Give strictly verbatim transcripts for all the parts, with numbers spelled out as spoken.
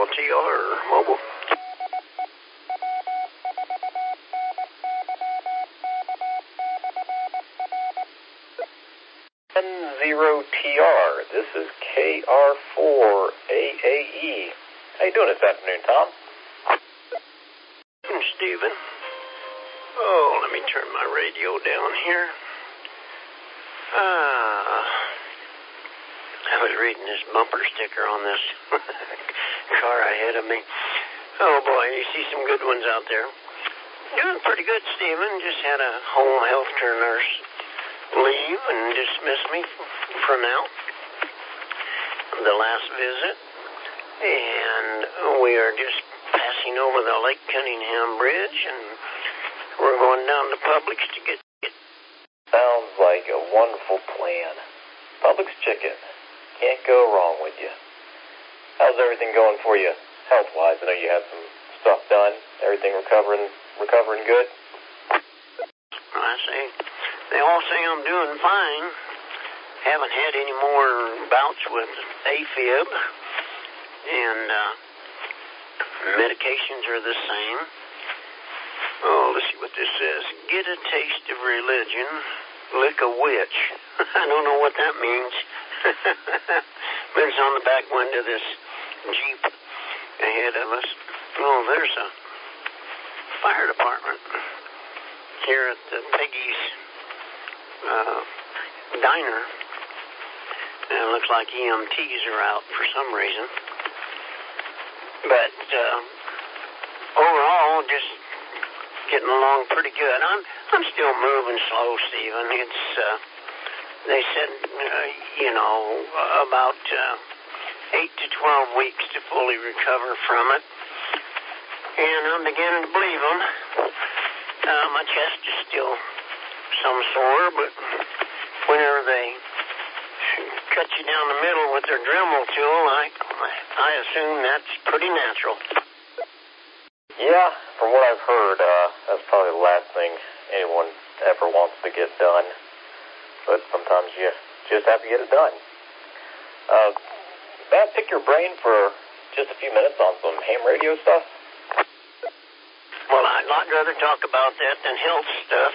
T R mobile. N zero T R, this is K R four A A E. How you doing this afternoon, Tom? I'm Steven. Oh, let me turn my radio down here. Ah, I was reading this bumper sticker on this car ahead of me. Oh boy, you see some good ones out there. Doing pretty good, Steven. Just had a home health care nurse leave and dismiss me for now. The last visit. And we are just passing over the Lake Cunningham Bridge, and we're going down to Publix to get it. Sounds like a wonderful plan. Publix chicken. Can't go wrong with you. How's everything going for you health-wise? I know you had some stuff done. Everything recovering recovering good? I say, they all say I'm doing fine. Haven't had any more bouts with AFib. And uh, medications are the same. Oh, let's see what this says. Get a taste of religion, lick a witch. I don't know what that means. But it's on the back window of this Jeep ahead of us. Oh, there's a fire department here at the Peggy's uh, diner. And it looks like E M Ts are out for some reason. But uh, overall, just getting along pretty good. I'm I'm still moving slow, Stephen. It's uh, they said uh, you know about uh, eight to twelve weeks to fully recover from it, and I'm beginning to believe them. Uh, my chest is still some sore, but whenever they cut you down the middle with their Dremel tool, I, I assume that's pretty natural. Yeah, from what I've heard, uh, that's probably the last thing anyone ever wants to get done. But sometimes you just have to get it done. Uh, may I pick your brain for just a few minutes on some ham radio stuff? Well, I'd lot rather talk about that than health stuff.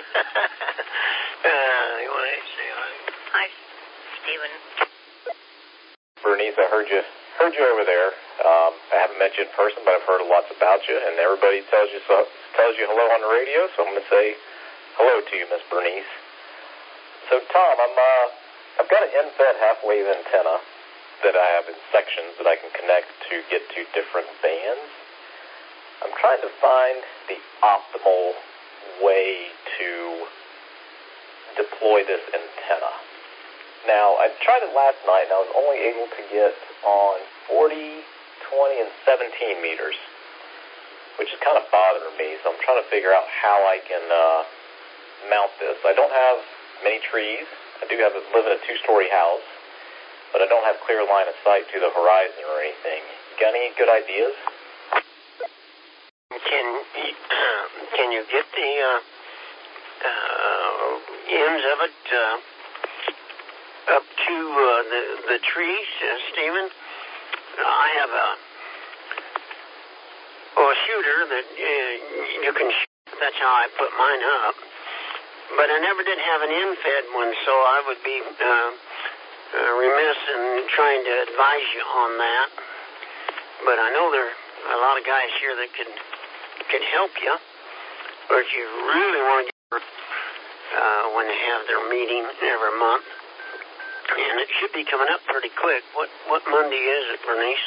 uh, anyway, say hi. Hi, Steven. Bernice, I heard you heard you over there. Um, I haven't met you in person, but I've heard lots about you, and everybody tells you so, tells you hello on the radio, so I'm going to say hello to you, Miss Bernice. So, Tom, I'm uh, I've got an end-fed half-wave antenna that I have in sections that I can connect to get to different bands. I'm trying to find the optimal way to deploy this antenna. Now, I tried it last night, and I was only able to get on forty, twenty, and seventeen meters, which is kind of bothering me, so I'm trying to figure out how I can uh, mount this. I don't have many trees. I do have a, live in a two-story house, but I don't have clear line of sight to the horizon or anything. You got any good ideas? Can uh, can you get the uh, uh, ends of it uh, up to uh, the the trees, uh, Stephen? I have a oh, a shooter that uh, you can shoot. That's how I put mine up. But I never did have an end-fed one, so I would be uh, uh, remiss in trying to advise you on that. But I know there are a lot of guys here that could could help you. Or if you really want to get uh, when they have their meeting every month. And it should be coming up pretty quick. What what Monday is it, Bernice?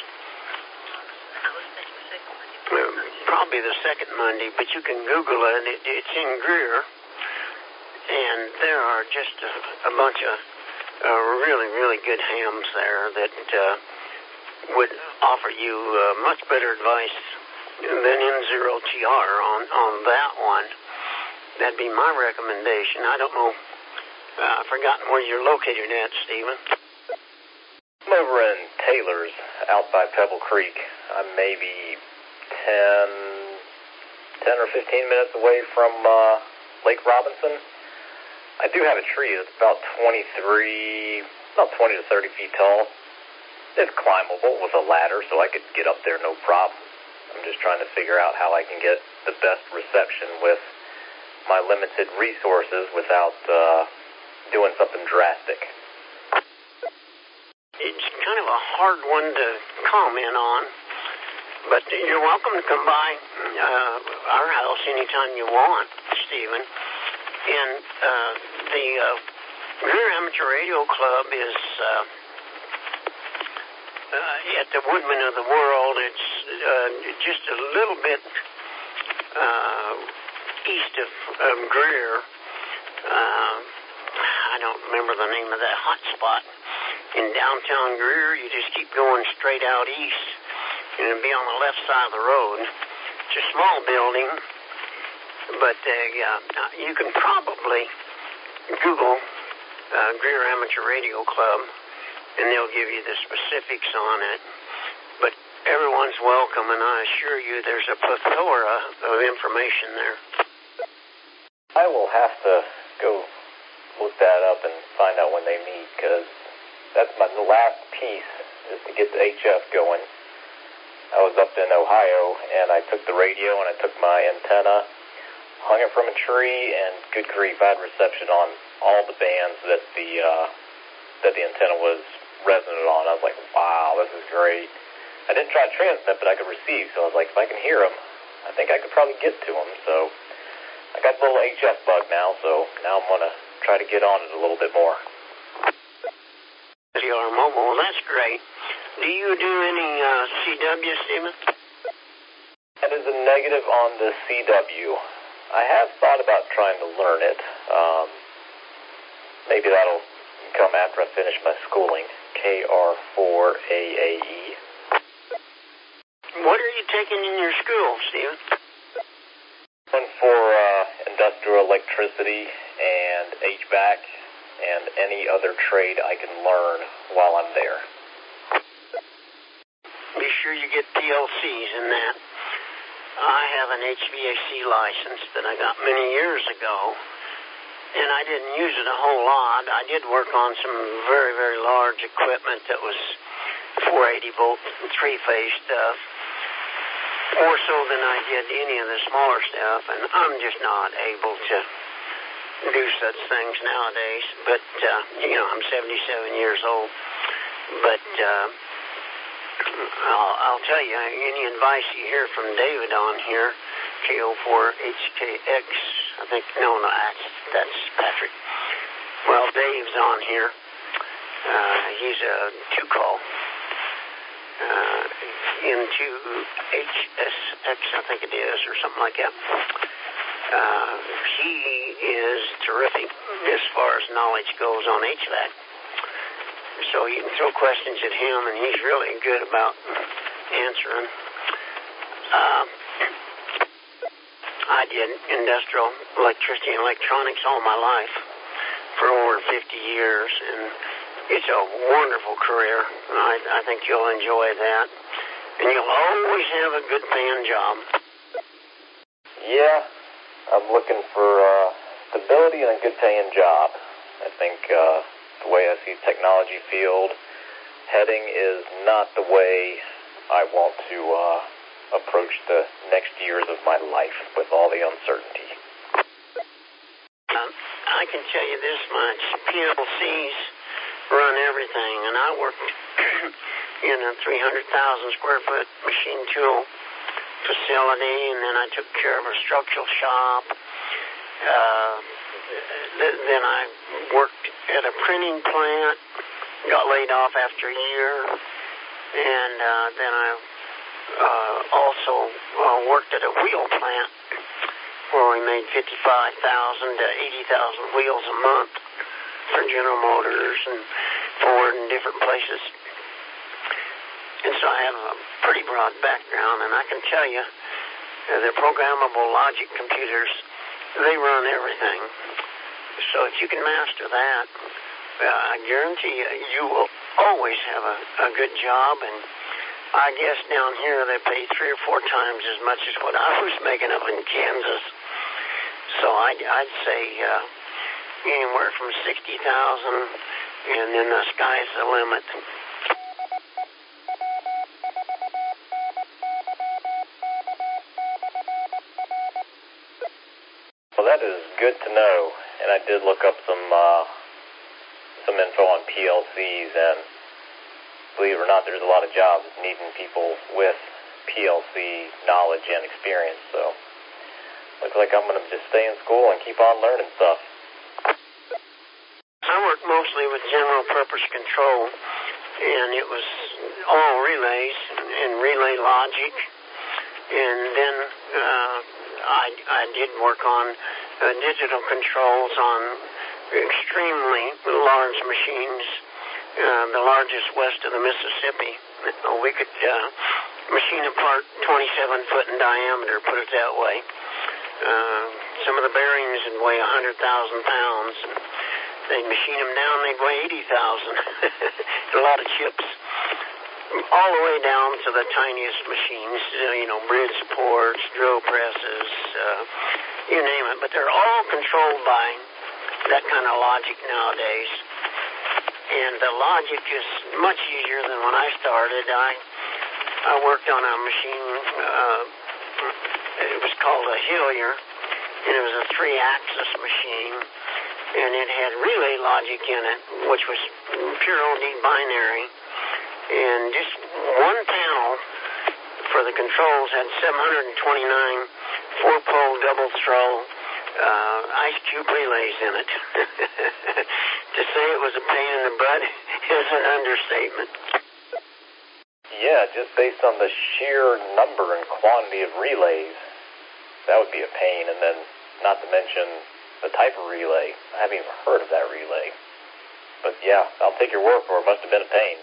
Uh, probably the second Monday, but you can Google it. it it's in Greer. And there are just a, a bunch of uh, really, really good hams there that uh, would offer you uh, much better advice than N zero T R on, on that one. That'd be my recommendation. I don't know. Uh, I've forgotten where you're located at, Stephen. I'm over in Taylor's, out by Pebble Creek. I'm maybe ten, ten or fifteen minutes away from uh, Lake Robinson. I do have a tree that's about twenty-three, about twenty to thirty feet tall. it's climbable with a ladder, so I could get up there no problem. I'm just trying to figure out how I can get the best reception with my limited resources without uh, doing something drastic. It's kind of a hard one to comment on, but you're welcome to come by uh, our house anytime you want, Stephen. And uh, the uh, Greer Amateur Radio Club is uh, uh, at the Woodman of the World. It's uh, just a little bit uh, east of um, Greer. Uh, I don't remember the name of that hot spot. In downtown Greer, you just keep going straight out east, and it'll be on the left side of the road. It's a small building, but uh, yeah, you can probably Google uh, Greer Amateur Radio Club, and they'll give you the specifics on it. But everyone's welcome, and I assure you there's a plethora of information there. I will have to go look that up and find out when they meet, because that's my the last piece is to get the H F going. I was up in Ohio, and I took the radio, and I took my antenna, hung it from a tree, and good grief, I had reception on all the bands that the uh, that the antenna was resonant on. I was like, wow, this is great. I didn't try to transmit, but I could receive, so I was like, if I can hear them, I think I could probably get to them. So I got the little H F bug now, so now I'm going to try to get on it a little bit more. C R Mobile, that's great. Do you do any uh, C W, Stephen? That is a negative on the C W. I have thought about trying to learn it. Um, maybe that'll come after I finish my schooling. K R four A A E. What are you taking in your school, Stephen? One for uh, industrial electricity and H V A C and any other trade I can learn while I'm there. Be sure you get P L Cs in that. I have an H V A C license that I got many years ago, and I didn't use it a whole lot. I did work on some very, very large equipment that was four eighty volt, three-phase stuff, more so than I did any of the smaller stuff, and I'm just not able to do such things nowadays. But, uh, you know, I'm seventy-seven years old, but uh, I'll, I'll tell you, any advice you hear from David on here, K O four H K X, I think, no, no, that's, that's Patrick. Well, Dave's on here. Uh, he's a two-call. Uh, into H S X, I think it is, or something like that. Uh, he is terrific as far as knowledge goes on H V A C. So you can throw questions at him, and he's really good about answering. Uh, I did industrial electricity and electronics all my life for over fifty years, and it's a wonderful career. I, I think you'll enjoy that, and you'll always have a good paying job. Yeah, I'm looking for uh, stability and a good paying job. I think uh, the way I see technology field heading is not the way I want to uh, approach the next years of my life with all the uncertainty. Um, I can tell you this much. P L Cs run everything, and I worked in a three hundred thousand square foot machine tool facility, and then I took care of a structural shop. Uh, th- then I worked at a printing plant, got laid off after a year, and uh, then I uh, also uh, worked at a wheel plant where we made fifty-five thousand to eighty thousand wheels a month for General Motors and Ford and different places. And so I have a pretty broad background, and I can tell you, uh, the programmable logic computers, they run everything. So if you can master that, uh, I guarantee you, you will always have a, a good job. And I guess down here they pay three or four times as much as what I was making up in Kansas. So I'd, I'd say uh, anywhere from sixty thousand, and then the sky's the limit. Well, that is good to know. And I did look up some uh, some info on P L Cs, and believe it or not, there's a lot of jobs needing people with P L C knowledge and experience. So looks like I'm going to just stay in school and keep on learning stuff. I worked mostly with general purpose control, and it was all relays and relay logic. And then uh, I, I did work on uh, digital controls on extremely large machines, uh, the largest west of the Mississippi. We could uh, machine a part twenty-seven foot in diameter, put it that way. Uh, some of the bearings would weigh one hundred thousand pounds. They'd machine them down, they'd weigh eighty thousand. A lot of chips. All the way down to the tiniest machines, uh, you know, bridge supports, drill presses, uh, you name it. But they're all controlled by that kind of logic nowadays. And the logic is much easier than when I started. I I worked on a machine, uh, it was called a Hillier, and it was a three-axis machine, and it had relay logic in it, which was pure O D binary. And just one panel for the controls had seven hundred twenty-nine four-pole double-throw uh, ice cube relays in it. To say it was a pain in the butt is an understatement. Yeah, just based on the sheer number and quantity of relays, that would be a pain. And then, not to mention the type of relay. I haven't even heard of that relay. But yeah, I'll take your word for it. It must have been a pain.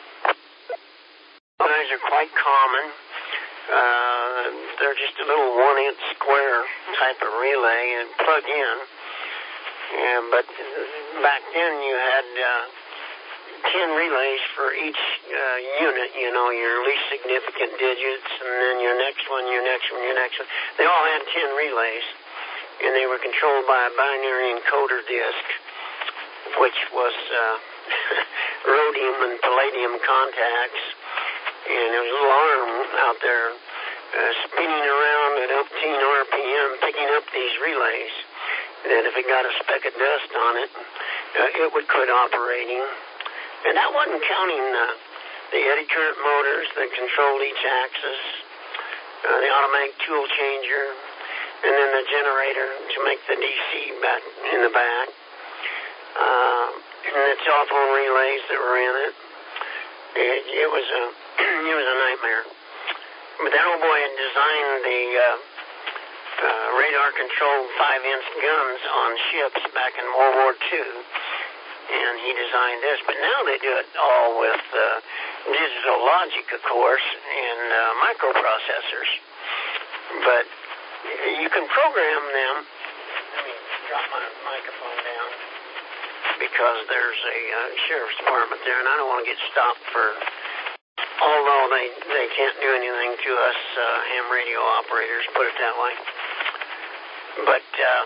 Relays are quite common. Uh, they're just a little one-inch square type of relay and plug in. Yeah, but back then you had uh, ten relays for each uh, unit, you know, your least significant digits, and then your next one, your next one, your next one. They all had ten relays, and they were controlled by a binary encoder disk, which was uh, rhodium and palladium contacts. And there was a little arm out there uh, spinning around at umpteen R P M, picking up these relays. That if it got a speck of dust on it, uh, it would quit operating. And that wasn't counting uh, the eddy current motors that controlled each axis, uh, the automatic tool changer, and then the generator to make the D C back in the back, uh, and the telephone relays that were in it. It, it was a it was a nightmare. But that old boy had designed the uh, uh, radar-controlled five-inch guns on ships back in World War Two, and he designed this. But now they do it all with uh, digital logic, of course, and uh, microprocessors. But you can program them. Let me drop my microphone down, because there's a uh, sheriff's department there, and I don't want to get stopped for, although they, they can't do anything to us uh, ham radio operators, put it that way. But uh,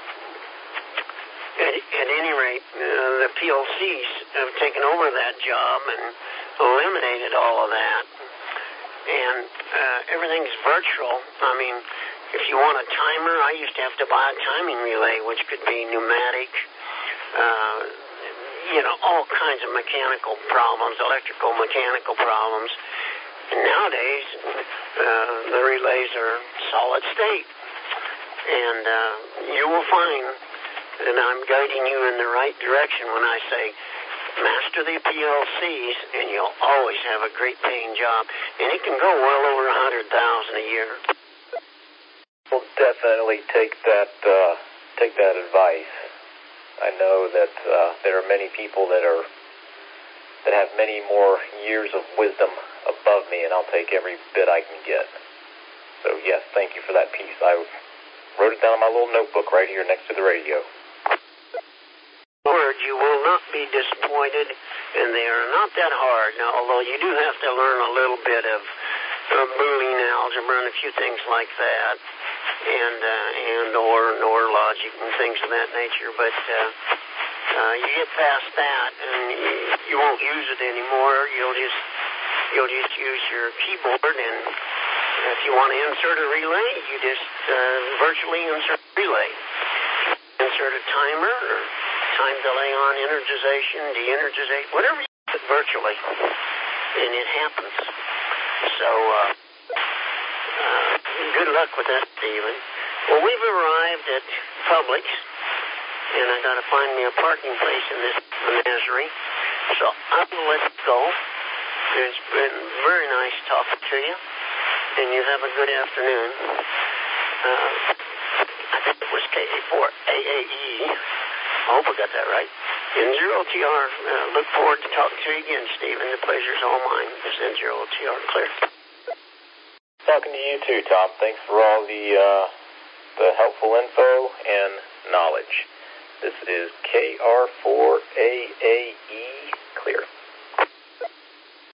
at, at any rate, uh, the P L Cs have taken over that job and eliminated all of that. And uh, everything's virtual. I mean, if you want a timer, I used to have to buy a timing relay, which could be pneumatic, Uh, you know, all kinds of mechanical problems, electrical, mechanical problems. And nowadays, uh, the relays are solid state. And uh, you will find that I'm guiding you in the right direction when I say master the P L Cs, and you'll always have a great paying job. And it can go well over one hundred thousand dollars a year. We'll definitely take that, uh, take that advice. I know that uh, there are many people that are that have many more years of wisdom above me, and I'll take every bit I can get. So yes, thank you for that piece. I wrote it down in my little notebook right here next to the radio. Word, you will not be disappointed, and they are not that hard. Now, although you do have to learn a little bit of uh, Boolean algebra and a few things like that, and uh, and or nor logic and things of that nature. But uh, uh, you get past that, and you, you won't use it anymore. You'll just you'll just use your keyboard, and if you want to insert a relay, you just uh, virtually insert a relay. insert a timer or time delay on energization, de-energization, whatever you put virtually, and it happens. So, uh, uh, good luck with that, Stephen. Well, we've arrived at Publix, and I got to find me a parking place in this menagerie. So I will let it go. It's been very nice talking to you, and you have a good afternoon. Uh, I think it was K A four A A E. I hope I got that right. N zero T R. Uh, look forward to talking to you again, Stephen. The pleasure's all mine. This N zero T R clear. Talking to you too, Tom. Thanks for all the uh, the helpful info and knowledge. This is K R four A A E clear.